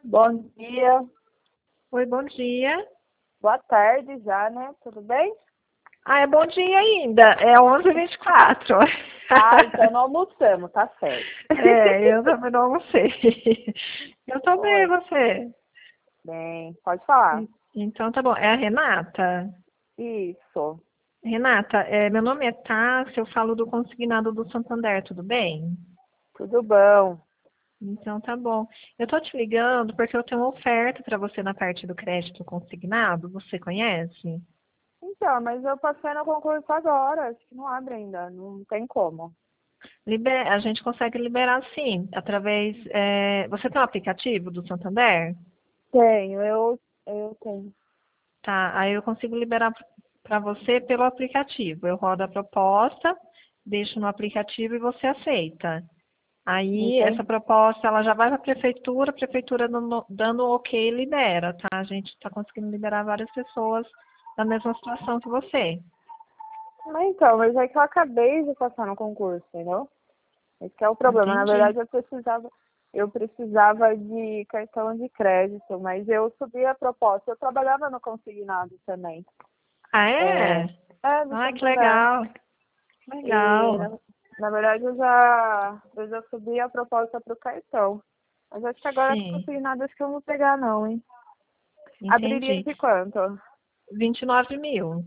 Bom dia, Oi, bom dia. boa tarde já, né? Tudo bem? Ah, é bom dia ainda. É 11h24. Ah, então não almoçamos, tá certo. Eu também não almocei. Eu também, e Oi, você? bem, pode falar. Então tá bom. É a Renata? Isso, Renata, meu nome é Tássia, eu falo do Consignado do Santander, tudo bem? tudo bom. Então tá bom. Eu tô te ligando porque eu tenho uma oferta para você na parte do crédito consignado. Você conhece? Então, mas eu passei no concurso agora, acho que não abre ainda, não tem como. A gente consegue liberar sim, através. Você tem um aplicativo do Santander? Tenho, eu tenho. Tá, aí eu consigo liberar para você pelo aplicativo. Eu rodo a proposta, deixo no aplicativo e você aceita. Aí essa Entendi. proposta ela já vai para a prefeitura dando ok libera, tá? A gente está conseguindo liberar várias pessoas na mesma situação que você. Mas é que eu acabei de passar no concurso, entendeu? Esse que é o problema. Na Entendi. verdade, eu precisava de cartão de crédito, mas eu subi a proposta. Eu trabalhava no consignado também. Ah, É, é? do Ah, que Santander. legal. E, Legal. na verdade, eu já subi a proposta para o cartão. Mas acho que agora com Sim, consignado acho que eu não vou pegar, não, hein? Abriria entendi. de quanto? 29 mil.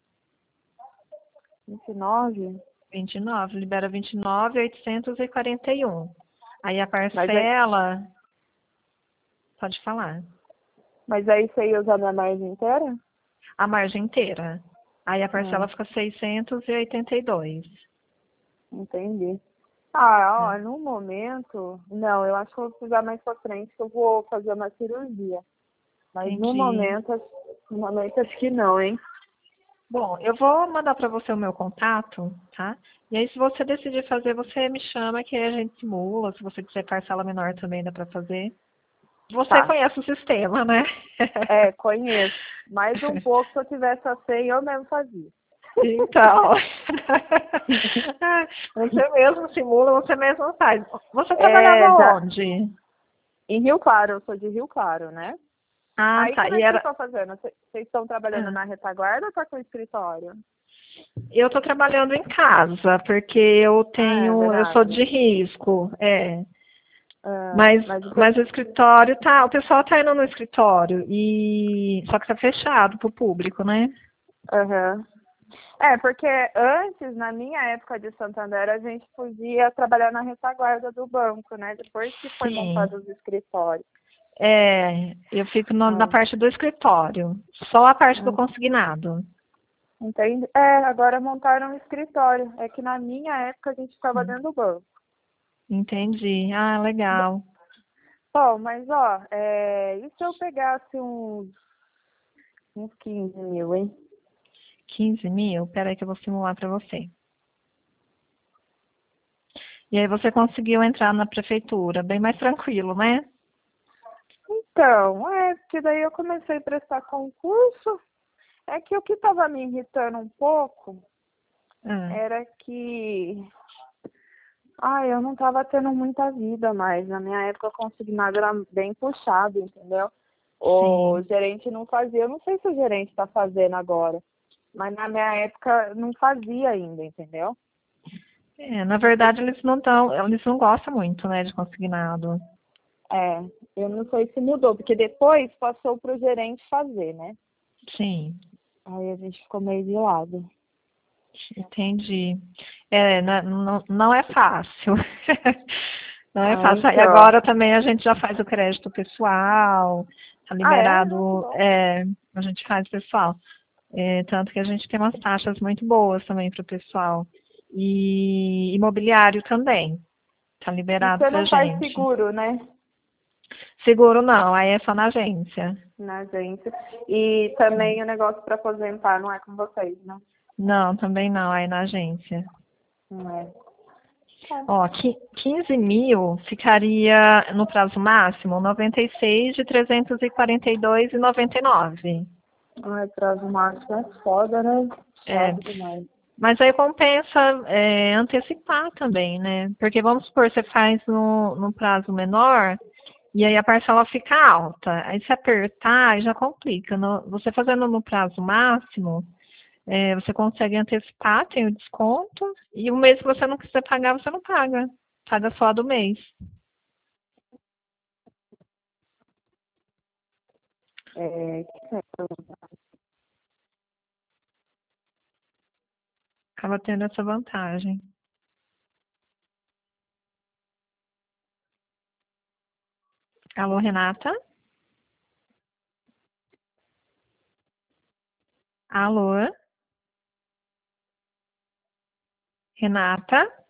29. 29, libera 29.841. Aí a Mas aí, parcela, pode falar, mas aí você ia usar minha margem inteira? a margem inteira. Aí a Ah, parcela fica 682. entendi. Ah, Né? ó, no momento, não, eu acho que eu vou precisar mais pra frente, que eu vou fazer uma cirurgia. Mas no Entendi. momento, acho que não, hein? Bom, eu vou mandar para você o meu contato, tá? E aí, se você decidir fazer, você me chama que aí a gente simula. Se você quiser parcela menor também dá para fazer. Você Tá. conhece o sistema, né? É, conheço. Mais um pouco, se eu tivesse a senha, eu mesmo fazia. Então, você mesmo simula, você mesmo faz. Você trabalhava É, já, onde? em Rio Claro, eu sou de Rio Claro, né? Ah, Aí tá. como é E que vocês era. estão fazendo? Vocês estão trabalhando ah, na retaguarda ou tá com escritório? Eu estou trabalhando em casa, porque eu Ah, é eu sou verdade. de risco, é. Ah, Mas, mas o mas o escritório tá, o pessoal tá indo no escritório e só que tá fechado pro público, né? aham. É, porque antes, na minha época de Santander, a gente podia trabalhar na retaguarda do banco, né? Depois que foi Sim. montado os escritórios. Eu fico na Ah, parte do escritório, só a parte do hum, consignado. entende? É, agora montaram um escritório. É que na minha época a gente ficava dentro do banco. Entendi. Ah, legal. Bom, mas ó, e se eu pegasse uns 15 mil, hein? 15 mil? Peraí que eu vou simular para você. E aí você conseguiu entrar na prefeitura, bem mais tranquilo, né? Então, porque daí eu comecei a prestar concurso. É que o que estava me irritando um pouco Ah, era que, eu não estava tendo muita vida mais. Na minha época, o consignado era bem puxado, entendeu? O sim. gerente não fazia. Eu não sei se o gerente está fazendo agora, mas na minha época não fazia ainda, entendeu? Na Não sei verdade eles não gostam muito, né, de consignado. É, eu não sei se mudou, porque depois passou para o gerente fazer, né? Sim, Aí a gente ficou meio de lado. entendi. Não é fácil. Não é Ah, fácil. E então. agora também a gente já faz o crédito pessoal, tá Ah, é? Ah, que liberado, bom. a gente faz pessoal. Tanto que a gente tem umas taxas muito boas também para o pessoal. E imobiliário também, tá E liberado você pra não faz gente. seguro, né? Seguro não, aí é só na agência. Na agência. E também o negócio para aposentar não é com vocês, né? Não, também não, aí na agência. Não é. É. Ó, 15 mil ficaria no prazo máximo 96 de 342,99. Ai, prazo máximo é foda, né? É, Chato demais. mas aí compensa antecipar também, né? Porque vamos supor, você faz no prazo menor, E aí a parcela fica alta. Aí se apertar, aí já complica. Você fazendo no prazo máximo, você consegue antecipar, tem o desconto, e o mês que você não quiser pagar, você não paga. Paga só a do mês. Que Acaba tendo essa vantagem. Alô, Renata? Alô? Renata?